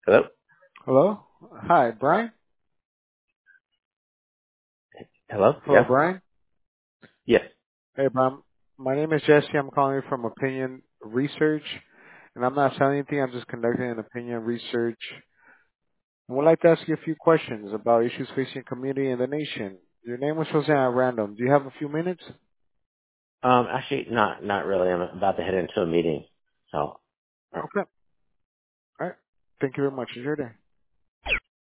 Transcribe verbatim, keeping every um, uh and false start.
Hello? Hello? Hi, Brian? Hello? Hello, Yeah? Brian? Yes. Hey, Brian. My name is Jesse. I'm calling you from Opinion Research, and I'm not selling anything. I'm just conducting an opinion research. I would like to ask you a few questions about issues facing the community and the nation. Your name was chosen at random. Do you have a few minutes? Um, actually, not, not really. I'm about to head into a meeting. So, uh, Okay. All right. Thank you very much. Enjoy your day.